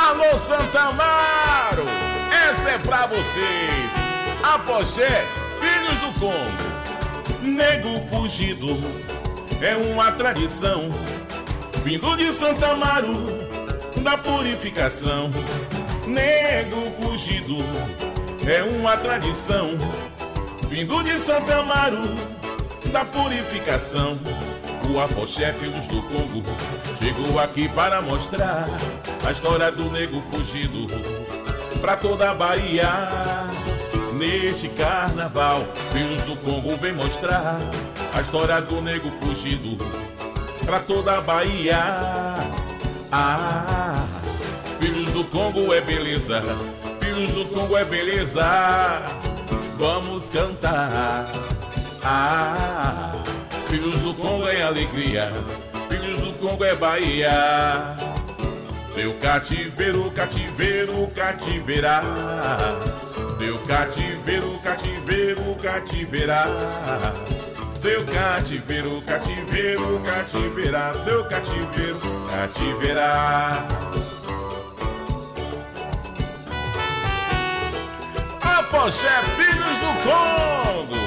Alô, Santa Amaro, essa é pra vocês. Afoxé, filhos do Congo. Nego fugido é uma tradição, vindo de Santa Amaro, da purificação. Nego fugido é uma tradição, vindo de Santa Amaro, da purificação. O Afoxé, filhos do Congo, chegou aqui para mostrar a história do nego fugido pra toda a Bahia. Neste carnaval, filhos do Congo vem mostrar a história do nego fugido pra toda a Bahia. Ah, filhos do Congo é beleza, filhos do Congo é beleza. Vamos cantar. Ah, filhos do Congo é alegria, filhos do Congo é Bahia. Seu cativeiro, cativeiro, cativeirá. Seu cativeiro, cativeiro, cativeirá. Seu cativeiro, cativeiro, cativeirá. Seu cativeiro, cativeirá. Afoxé, filhos do Congo.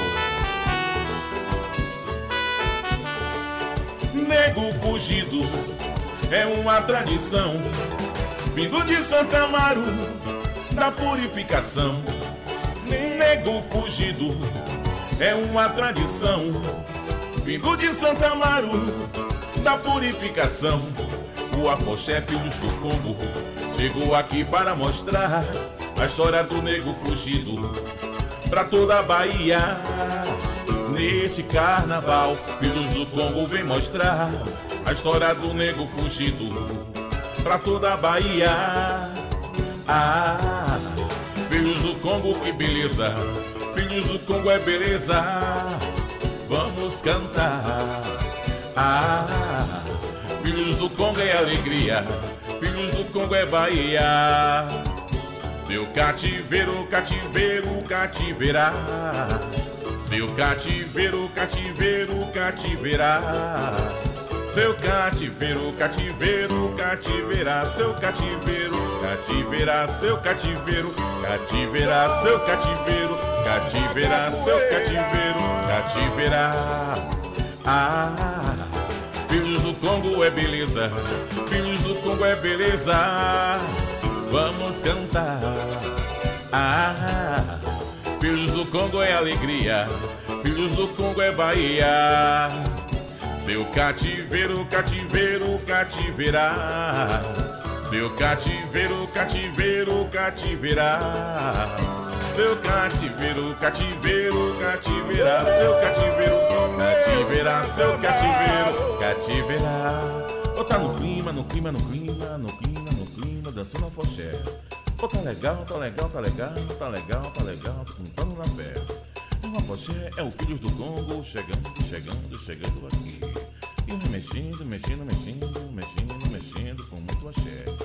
Nego fugido é uma tradição, vindo de Santa Amaro, da purificação. Nego fugido é uma tradição, vindo de Santa Amaro, da purificação. O Afoxé, filhos do Congo, chegou aqui para mostrar a história do nego fugido pra toda a Bahia. Neste carnaval, filhos do Congo vem mostrar a história do nego fugido pra toda a Bahia. Ah, filhos do Congo, que beleza, filhos do Congo é beleza. Vamos cantar. Ah, filhos do Congo é alegria, filhos do Congo é Bahia. Seu cativeiro, cativeiro, cativeirá. Seu cativeiro, cativeiro, cativeirá. Seu cativeiro, cativeiro, cativeirá. Seu cativeiro, cativeirá. Seu cativeiro, cativeirá. Seu cativeiro, cativeirá. Seu cativeiro, cativeirá. Ah, filhos do Congo é beleza, filhos do Congo é beleza. Vamos cantar. Ah, filhos do Congo é alegria, filhos do Congo é Bahia. Seu cativeiro, cativeiro, cativeirá. Seu cativeiro, cativeiro, cativeirá. Seu cativeiro, cativeiro, cativeirá. Seu cativeiro, cativeirá. Seu cativeiro, cativeirá. Oh, tá no clima, no clima, no clima, no clima, no clima, dançando Afoxé. Oh, tá legal, tá legal, tá legal, tá legal, tá legal, cantando na fé. O Afoxé é o Filhos do Congo, chegando, chegando, chegando aqui. E mexendo, mexendo, mexendo, mexendo, mexendo com muito axé.